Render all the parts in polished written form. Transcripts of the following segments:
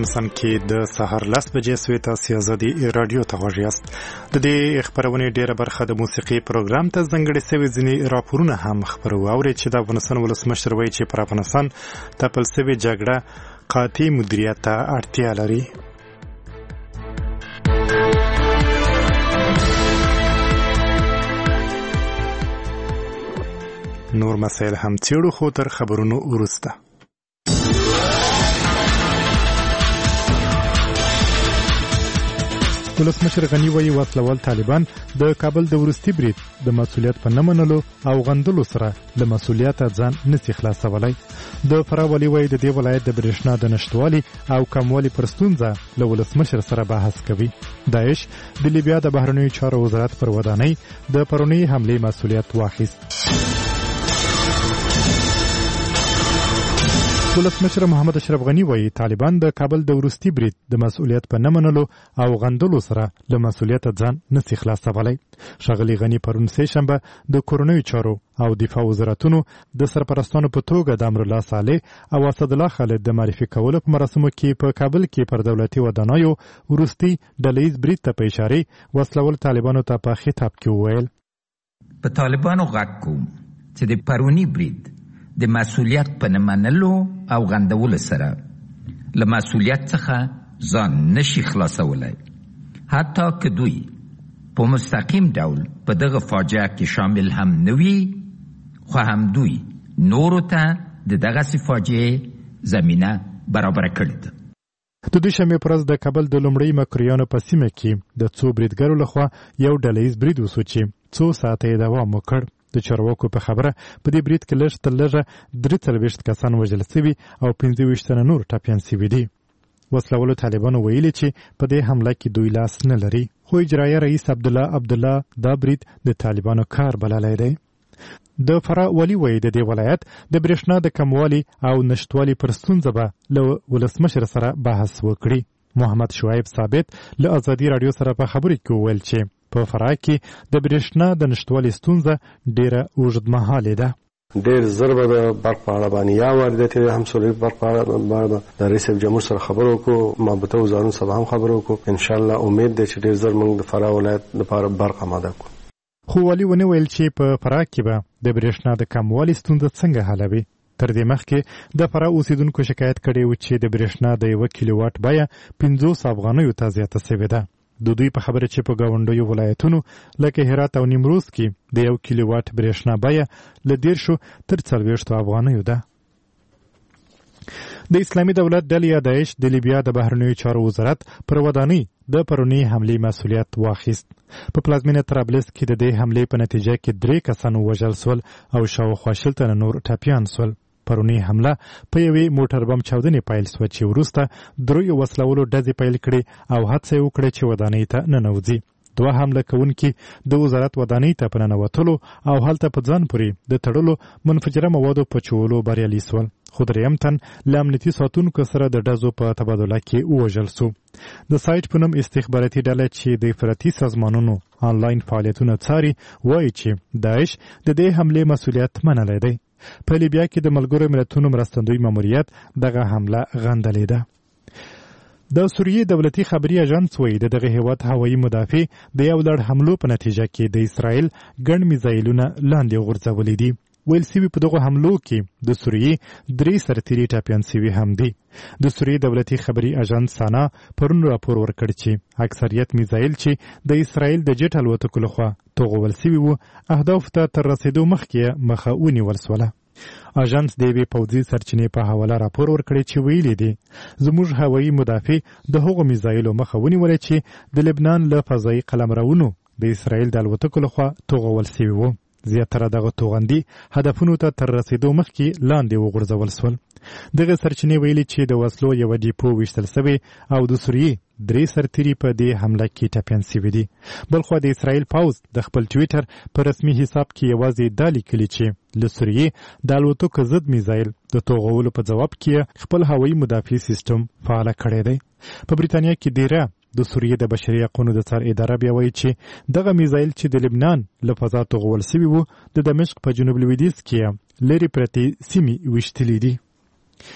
افغانستان کې د سهار 10 بجې سوي تاسو ازادي رادیو ته غوږ یاست. د دې خبرونه ډیره برخه د موسیقي پروګرام ته ځانګړي سوي ځینې راپورونه هم خبرو اوري چې د افغانستان ولسمشر وایي چې پر افغانستان تپل سوي جګړه قاطع مدیریت ته اړتیا لري. نور مسایل هم څېړو خو تر خبرونو وروسته. ولسمشر غنی وایي وسلوال طالبان د کابل د وروستي برید د مسؤلیت په نه منلو او غندلو سره له مسؤلیته ځان نشي خلاصولی. د فراه والي وایي د دې ولایت د برېښنا د نشتوالي او کموالي پر ستونزه له ولسمشر سره بحث کوي. داعش د لیبیا د بهرنیو چارو وزارت پر ودانۍ د پرونۍ حملې مسؤلیت واخیست. ولسمشر محمد اشرف غنی وایي طالبان د کابل د وروستي برید د مسؤلیت په نه منلو او غندلو سره له مسؤلیته ځان نشي خلاصولی. ښاغلي غنی پرون سهشنبه د کورنیو چارو او دفاع وزارتونو د سرپرستانو په توګه د امرالله صالح او اسدالله خالد د معرفي کولو په مراسمو کې په کابل کې پر دولتي ودانیو وروستي ډلهییز برید ته په اشارې وسلوال طالبانو ته په خطاب کې وویل: په طالبانو غږ کوم چې د پروني برید د مسؤلیت په نه منلو او غندولو سره له مسؤلیت څخه ځان نشي خلاصولی، حتی که دوی په مستقیم ډول په دغه فاجعه کې شامل هم نه وي، خو هم دوی نورو ته د دغسې فاجعې زمینه برابره کړې ده. د دوشنبې په ورځ د کابل د لومړۍ مکرویانو په سیمه کې د څو بریدګرو لخوا یو ډلهییز برید وسو چې څو ساعته یې دوام وکړ. د چارواکو په خبره په دې برید کې لږ تر لږه 43 کسان وژل شوي او 25 تنه نور ټپیان شوي دي. وسلوالو طالبانو ویلي چې په دې حمله کې دوی لاس نه لري، خو اجرایه رئیس عبدالله دا برید د طالبانو کار بللی دی. د فراه والي وایي د دې ولایت د برېښنا د کموالي او نشتوالي پر ستونزه به له ولسمشر سره بحث وکړي. محمد شعیب ثابت له ازادي رادیو سره په خبرې کې وویل چې په فراه کې د برېښنا د نشتوالي ستونزه ډېره اوږدمهالې ده. ډېر زر به د برق په اړه باندې یا وارداتي همسوري برق په اړه د رئیس جمهور سره خبرو وکړو، مابطه وزارتونو سره هم خبرو وکړو. انشاءالله امید دی چې ډېر زر موږ د فراه ولایت لپاره برق آماده کړو. خو والي ونه ویل چې په فراه کې به د برېښنا د کموالي ستونزه څنګه حلوي. تر دې مخکې د فراه اوسیدونکو شکایت کړی و چې د برېښنا د 1 کیلو واټ بیه 50 افغانیو ته زیاته شوې ده. د دوی په خبره چې په ګاونډیو ولایتونو لکه هرات او نیمروز کې د 1 کیلو واټ برېښنا بیه له 10 تر 40 افغانیو ده. د اسلامي دولت ډلې یا داعش د لیبیا د بهرنیو چارو وزارت پر ودانۍ د پرونۍ حملې مسؤلیت واخیست. په پلازمینه طرابلس کې د دې حملې په نتیجه کې 3 کسان وژل شول او شاوخوا 60 تنه نور ټپیان شول. پرونی حمله په یوې موټر بم چاودنې پیل شوه چې وروسته دریو وسلوالو ډزې پیل کړې او هڅه یې وکړه چې ودانۍ ته ننوځي. 2 حمله کوونکي د وزارت ودانۍ ته په ننوتلو او هلته په ځان پورې د تړلو منفجره موادو په چولو بریالي شول، خو 3 تن له امنیتي ساتونکو سره د ډزو په تبادله کې ووژل شو. د سایټ په نوم استخباراتي ډله چې د افراطي سازمانونو آنلاین فعالیتونه څاري وایي چې داعش د دې حملې مسؤلیت منلی دی. په لیبیا کې د ملګرو ملتونو مرستندوی ماموریت دغه حمله غندلې ده. د سوریې دولتي خبري اژانس وایي دغه هیواد هوایي مدافع د یو لړ حملو په نتیجه کې د اسرائیل ګڼ میزایلونه لاندې غورځولي دي. ویل سوي په دغه حملو کې د سوریې 3 سرتیري ټپیان سوي هم دي. د سوریې دولتي خبري اژانس سانا پرون راپور ورکړ چې اکثریت میزایل چې د اسرائیل د جټ الوتکو لخوا توغول سوي وو اهداف ته تر رسیدو مخکې مخه ونیول شوله. اژانس د یوې پوځي سرچینې په حواله راپور ورکړی چې ویلي دي زموږ هوایي مدافع د هغو میزایلو مخه ونیوله چې د لبنان له فضایي قلمرونو د اسرائیل د الوتکو لخوا توغول سوي وو. زیاتره دغه توغندي هدفونو ته تر رسیدو مخکې لاندې وغورځول شول. دغه سرچینې ویلي چې د وسلو یو ډیپو ویشتل شوی او د سوریې 3 سرتیري په دې حمله کې ټپیان شوي دي. بلخوا د اسرائیل پوځ د خپل ټویټر په رسمي حساب کې یوازې دا لیکلي چې له سوریې د الوتکو ضد میزایل د توغولو په ځواب کې خپل هوایي مدافع سیستم فعال کړی دی. په بریتانیا کې ډیره د سوریې د بشري حقوقو د څار اداره بیا وایي چې دغه میزایل چې د لبنان له فضا توغول شوي وو د دمشق په جنوب لویدیځ کې لرې پرتې سیمې ویشتلي دي.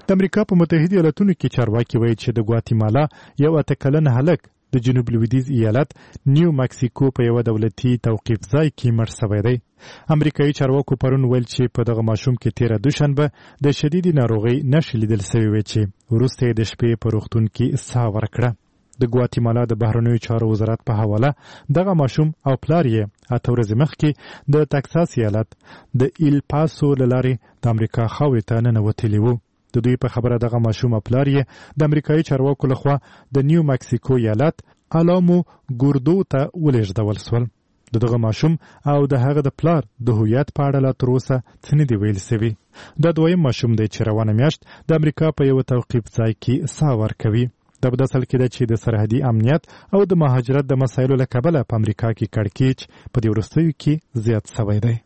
د امریکا په متحده ایالاتونو کې چارواکي وایي چې د ګواتیمالا یو 8 کلن هلک د جنوب لویدیځ ایالت نیو مکسیکو په یو دولتي توقیف ځای کې مړ شوی دی. امریکایي چارواکو پرون ویل چې په دغه ماشوم کې تیره دوشنبه د شدیدې ناروغۍ نښې لیدل شوې وې چې وروسته یې د شپې په روغتون کې ساه ورکړه. د ګواتیمالا د بهرنیو چارو وزارت په حواله دغه ماشوم او پلار یې 8 ورځې مخکې د تکساس ایالت د ایل پاسو له لارې د امریکا خاورې ته ننوتلي وو. د دوی په خبره دغه ماشوم پلار یې د امریکایي چارواکو لخوا د نیو مکسیکو ایالت الامو ګوردو ته ولېږدول شول. دغه ماشوم او د هغه د پلار د هویت په اړه لا تر اوسه څه نه دي ویل شوي. دا دویم ماشوم دی چې روانه میاشت د امریکا په یو توقیف ځای کې ساه ورکوي. دا په اصل کې ده چې د سرحدي امنیت او د مهاجرت د مسایلو له کبله په امریکا کې کړکېچ په دې وروستیو کې زیات شوی دی.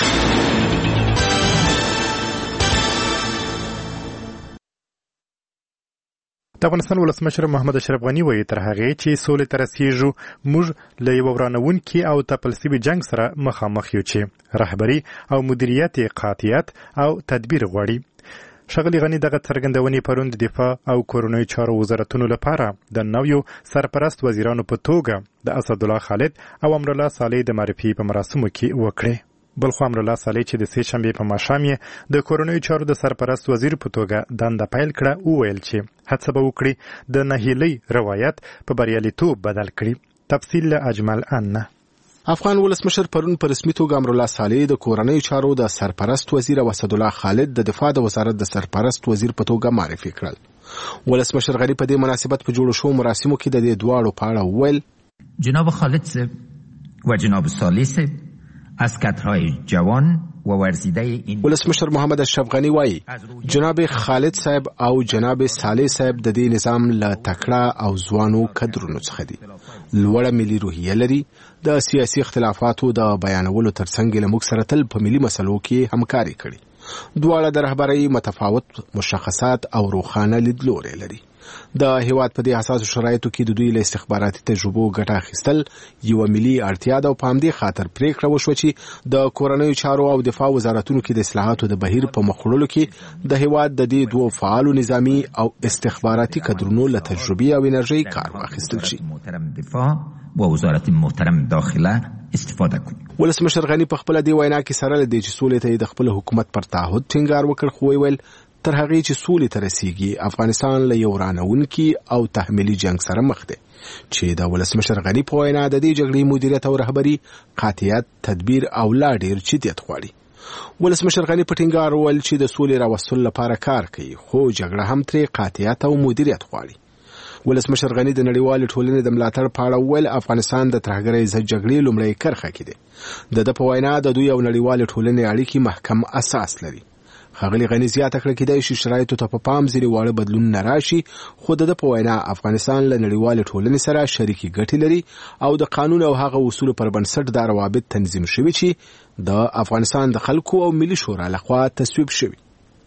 د افغانستان ولسمشر محمد اشرف غني وایي تر هغې چې سولې ته رسېږو موږ له یو ورانوونکي او تپل سوي جنګ سره مخامخ یو چې رهبري او مدیریت قاطعیت او تدبیر غواړي. ښاغلي غني دغه څرګندونې پرون د دفاع او کورنیو چارو وزارتونو لپاره د نویو سرپرست وزیرانو په توګه د اسدالله خالد او امرالله صالح د معرفي په مراسمو کې وکړې. بلخو امرالله صالح چې د 3 شنبې په ماښام یې د کورنیو چارو د سرپرست وزیر په توګه دنده پیل کړه وویل چې هڅه به وکړي د نهیلۍ روایت په بریالیتوب بدل کړي. تفصیل له اجمل انه. افغان ولسمشر پرون په رسمي توګه امرالله صالح د کورنیو چارو د سرپرست وزیر او اسدالله خالد د دفاع د وزارت د سرپرست وزیر په توګه معرفي کړل. ولسمشر غني په دې مناسبت په جوړو شو مراسمو کې د دې دواړو په اړه وویل جناب خالد صاحب و جناب صالح صاحب اسکت‌های جوان و ورزیده این ولسمشر محمد اشرف غني وایي جناب خالد صاحب او جناب صالح صاحب د دې نظام له تکړه او ځوانو کدرونو څخه دي. لوړه ملي روحیه لري. د سیاسي اختلافاتو د بیانولو ترڅنګ له موږ سره تل په ملي مسلو کې همکاري کړې. دواړه د رهبرۍ متفاوت مشخصات او روښانه لیدلوري لري. د هیواد په دې حساسو شرایطو کې د دوی له استخباراتي تجربو ګټه اخیستل یو ملي اړتیا ده او په همدې خاطر پریکړه وشوه چې د کورنیو چارو او دفاع وزارتونو کې د اصلاحاتو د بهیر په مخ وړلو کې د هیواد د دې دوه فعالو نظامی او استخباراتي کدرونو له تجربې او انرژي کار واخیستل شي. محترم دفاع و وزارت محترم داخله استفاده کوي. ولسمشر غني په خپل دی وینا کې سره لدی چې سولې ته د خپل حکومت پر تعهد ټینګار وکړ خو ویل تر هغې چې سولې ته رسیږي افغانستان له یو ورانوونکي او تحمیلي جنګ سره مخ دی چې د ولسمشر غني په وینا د دې جګړې مدیریت او رهبري قاطعیت تدبیر او لا ډیر جدیت غواړي. ولسمشر غني په ټینګار وویل چې د سولې راوستلو لپاره کار کوي خو جګړه هم ترې قاطعیت او مدیریت غواړي. ولسمشر غني د نړیوالې ټولنې د ملاتړ په اړه وویل افغانستان د ترهګرۍ ضد جګړې لومړۍ کرښه کې دی. د په وینا د دوی او نړیوالې ټولنې اړیکې محکم اساس لري. ښاغلي غني زیاته کړه کېدای شي شرایطو ته په پام ځینې واړه بدلونونه راشي خو د په وینا افغانستان له نړیوالې ټولنې سره شریکې ګټې لري او د قانون او هغه اصولو پر بنسټ دا روابط تنظیم شوي چې د افغانستان د خلکو او ملي شورا لخوا تصویب شوي.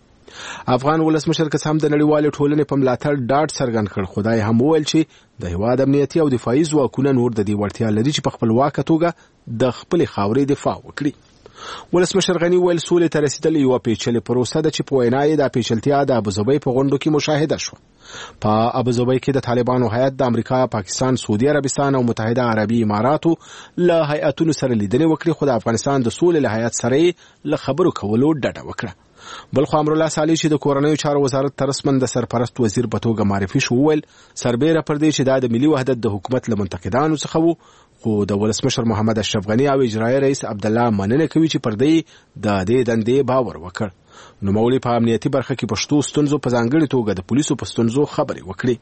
افغان ولسمشر که هم د نړیوالې ټولنې په ملاتړ ډاډ څرګند کړ خدای هم وویل چې د هیواد امنیتي او دفاعي ځواکونه نور د دې وړتیا لري چې په خپلواکه توګه د خپلې خاورې دفاع وکړي. ولسمشر غني ویل سولې ته رسیدل یو پیچلې پروسه ده چې په وینا یې د پیچلتیا د ابوظبي په غونډو کې مشاهده شوه. په ابوظبي کې د طالبانو هیئت د امریکا، پاکستان، سعودي عربستان او متحده عربي اماراتو له هیئتونو سره لیدنې وکړې خو د افغانستان د سولې له هیئت سره له خبرو کولو ډډه وکړه. بلخو امرالله صالح چې د کورنیو چارو وزارت ته رسماً د سرپرست وزیر په توګه معرفي شو وویل سربیره پر دې چې دا د ملي وحدت د حکومت له منتقدانو څخه وو خو د ولسمشر محمد اشرف غني او اجرایي رئیس عبدالله مننه کوي چې پر دې د دې دندې باور وکړ. نوموړي په امنیتي برخه کې پښتو ستونزو په ځانګړي توګه د پولیسو په ستونزو خبرې وکړې.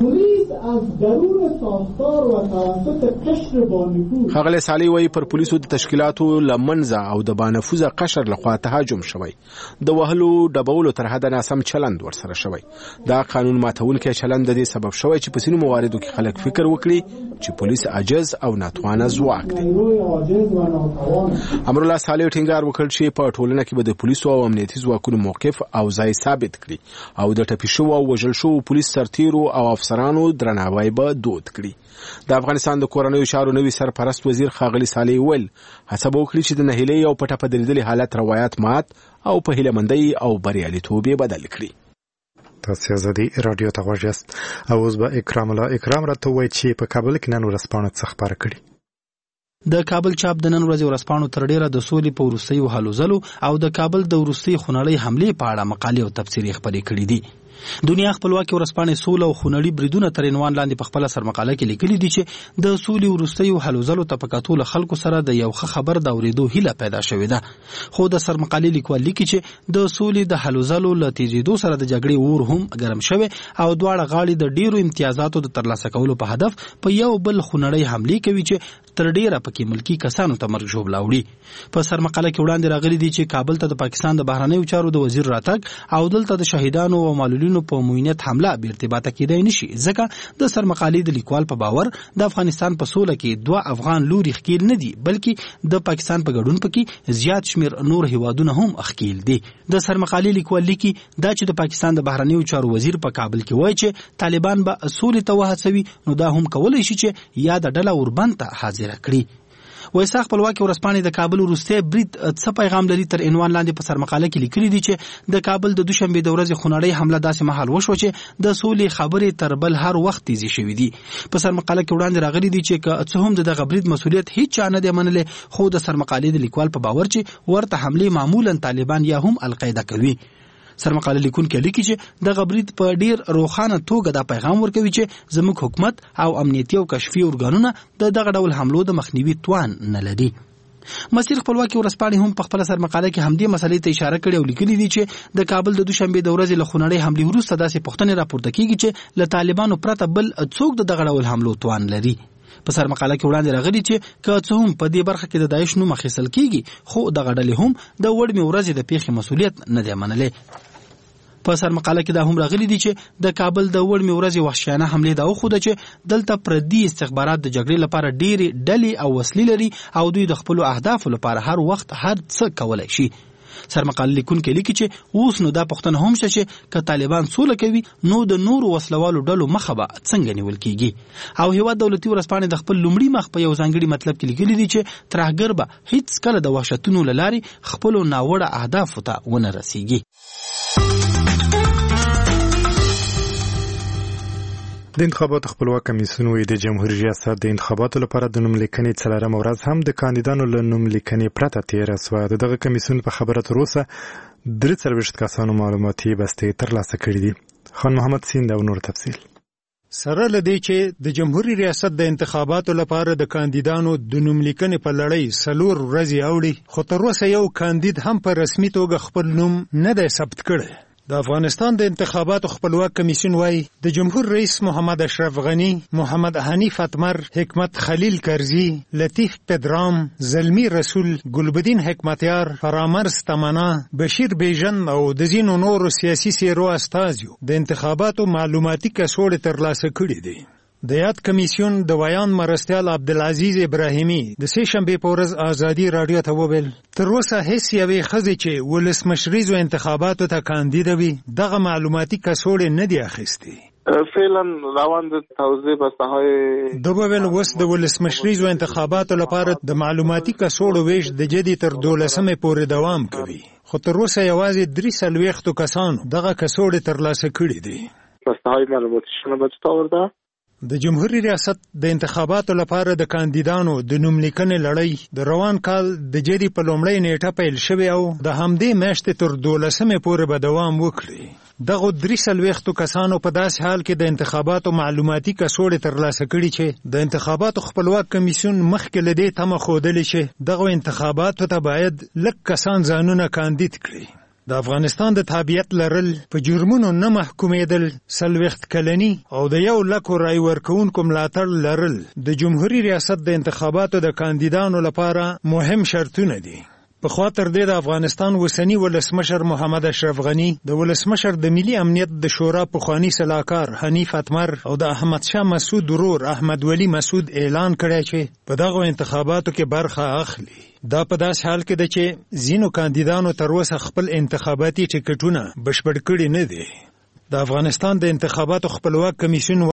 ښاغلی صالح وایي پر پولیسو د تشکیلاتو له منځه او د بانفوذه قشر لخوا تهاجم شوی. د وهلو ډبولو تر حده ناسم چلند ورسره شوی. دا قانون ماتونکی چلند د دې سبب شوی چې په ځینو مواردو کې خلک فکر وکړي چې پولیس عاجز او ناتوانه ځواک دی. امرالله صالح ټینګار وکړ چې په ټولنه کې به د پولیسو او امنیتي ځواکونو موقف او ځای ثابت کړي او د ټپي شوو او وژل شوو پولیس سرتیرو او افسرانو درناوی به دود کړي. د افغانستان د کورنیو چارو نوي سرپرست وزیر ښاغلي صالح ویل هڅه به وکړي چې د نهیلۍ او پټه په درېدلي حالت روایت مات او په هیله مندۍ او بریالیتوب یې بدل کړي. تاسو ازادي رادیو ته غوږ یاست او اوس به اکرام الله اکرام راته وایي چې په کابل کې نن ورځپاڼه څه خبره کړې. د کابل چاپ د نن ورځې ورځپاڼو تر ډیره د سولې په وروستیو هلو ځلو او د کابل د وروستي خونړۍ حملې په اړه مقالې او تبصرې خپرې کړې دي. دنیا خپلواکي ورځپاڼې سوله او خونړي بریدونه تر عنوان لاندې په خپله سرمقاله کې لیکلي دي چې د سولې وروستیو هلو ځلو ته په کتو له خلکو سره د یو ښه خبر د اورېدو هیله پیدا شوې ده. خو د سرمقالې لیکوال لیکي چې د سولې د هلو ځلو له تیزېدو سره د جګړې اور هم ګرم شوی او دواړه غاړې د ډیرو امتیازاتو د ترلاسه کولو په هدف په یو بل خونړۍ حملې کوي چې تر ډیره پکې ملکی کسانو ته مرګ ژوبله وړي. په سرمقاله کې وړاندې راغلي دي چې کابل ته د پاکستان د بهرنیو چارو د وزیر راتګ او دلته د شهیدانو او معلولینو په موینت حمله به ارتباطه کېدای نشي، ځکه د سرمقالې د لیکوال په باور د افغانستان په سوله کې دوه افغان لوري ښکیل نه دي، بلکې د پاکستان په ګډون پکې زیات شمیر نور هیوادونه هم ښکیل دي. د سرمقالې لیکوال لیکي دا چې د پاکستان د بهرنیو چارو وزیر په کابل کې وایي چې طالبان به سولې ته وهڅوي، نو دا هم کولای شي چې یا د ډله اوربند ته حاضر کړي. وایسا خپلواکي ورځپاڼې د کابل وروستی برید څه پیغام لري تر عنوان لاندې په سرمقاله کې لیکلي دي چې د کابل د دوشنبې د ورځې خونړۍ حمله داسې مهال وشوه چې د سولې خبرې تر بل هر وخت تیزې شوي دي. په سرمقاله کې وړاندې راغلي دي چې که څه هم د دغه برید مسؤلیت هیڅ چا نه دی منلی، خو د سرمقالې د لیکوال په باور چې ورته حملې معمولا طالبان یا هم القاعده کوي. سرمقاله لیکونکی لیکي چې دغه برید په ډیر روښانه توګه دا پیغام ورکوي چې زموږ حکومت او امنیتي او کشفي ارګانونه د دغه ډول حملو د مخنیوي توان نه لري. مسیر خپلواکي ورځپاڼې هم په خپله سرمقاله کې همدې مسلې ته اشاره کړې او لیکلي دي چې د کابل د دوشنبې د ورځې له خونړۍ حملې وروسته داسې پوښتنې راپورته کیږي چې له طالبانو پرته بل څوک د دغه ډول حملو توان لري. په سرمقاله کې وړاندې راغلي چې که څه هم په دې برخه کې د داعش نوم اخیستل کیږي، خو دغه ډلې هم د وړمې ورځې د پیښې مسؤلیت نه دی منلی. په سرمقاله کې دا هم راغلي دي چې د کابل د وړمې ورځې وحشیانه حملې دا وښوده چې دلته پردي استخبارات د جګړې لپاره ډېرې ډلې او وسلې لري او دوی د خپلو اهدافو لپاره هر وخت هر څه کولی شي. سرمقاله لیکونکی لیکي چې اوس نو دا پوښتنه هم شته چې که طالبان سوله کوي نو د نورو وسلوالو ډلو مخه به څنګه نیول کیږي. او هیواد دولتي ورځپاڼې د خپل لومړي مخ په یو ځانګړي مطلب کې لیکلي دي چې ترهګر به هیڅ کله د وحشتونو له لارې خپلو ناوړه اهدافو ته ونه رسیږي. د انتخاباتو خپلواک کمیسیون وایي د جمهوریت ریاست د انتخاباتو لپاره د نوم لیکنې څلورمه ورځ هم د کاندیدانو له نوم لیکنې پرته تېره سوه. د دغه کمیسیون په خبره تر اوسه 43 کسانو معلوماتي بستې ترلاسه کړي دي. خان محمد سیند او نور تفصیل. سره لدی چې د جمهوریت ریاست د انتخاباتو لپاره د کاندیدانو د نوم لیکنې په لړۍ 4 ورځې اوړي، خو تر اوسه یو کاندید هم په رسمي توګه خپل نوم نه دی ثبت کړی. د افغانستان د انتخاباتو خپلواک کمیسیون وايي د جمهور رئیس محمد اشرف غنی، محمد حنیف اتمر، حکمت خلیل کرزی، لطیف پدرام، زلمی رسول، ګلبدین حکمتیار، فرامرز تمنا، بشیر بیژن او د ځینو نورو سیاسي څیرو استازیو د انتخاباتو معلوماتي کڅوړې ترلاسه کړي دي. د یاد کمیسیون د ویان مرستیال عبدالعزیز ابراهیمی د سې شنبې په ورځ ازادي رادیو ته وویل تر اوسه هیڅ یوې ښځې چې ولسمشریزو انتخاباتو ته کاندیده وي دغه معلوماتي کڅوړې نه دي اخیستې. فعلا روند توزیع بسته‌های دوبل اوس د ولسمشریزو انتخاباتو لپاره د معلوماتي کڅوړو ویش د جدي تر 12مې پورې دوام کوي، خو تر اوسه یوازې 43 کسانو دغه کڅوړې ترلاسه کړي دي. بسته‌های معلوماتیشون به چطور آورده؟ د جمهوریت ریاست د انتخاباتو لپاره د کاندیدانو د نوم لیکنې لړۍ د روان کال د جدي په لومړۍ نیټه پیل شوې او د همدې میاشتې تر 12مې پورې به دوام وکړي. دغه 43 کسانو په داسې حال کې د انتخاباتو معلوماتي کڅوړې ترلاسه کړي چې د انتخاباتو خپلواک کمیسیون مخکې له دې تمه ښودلې چې دغه انتخاباتو ته باید لږ کسان ځانونه کاندید کړي. د افغانستان د تابعیت لرل، په جرمونو نه محکومېدل، 40 کلني او د 1 لک رای ورکوونکو ملاتړ لرل د جمهوریت ریاست د انتخاباتو د کاندیدانو لپاره مهم شرطونه دي. پخوا تر دې د افغانستان اوسني ولسمشر محمد اشرف غنی، د ولسمشر د ملي امنیت د شورا پخوانی سلاکار حنیف اتمر او د احمد شاه مسعود ورور احمد ولی مسعود اعلان کړی چې په دغه انتخاباتو کې برخه اخلي. دا په داسې حال کې ده چې ځینو کاندیدانو تر اوسه خپل انتخاباتي ټکټونه بشپړ کړي نه دي. د افغانستان د انتخاباتو خپلواک کمیسیون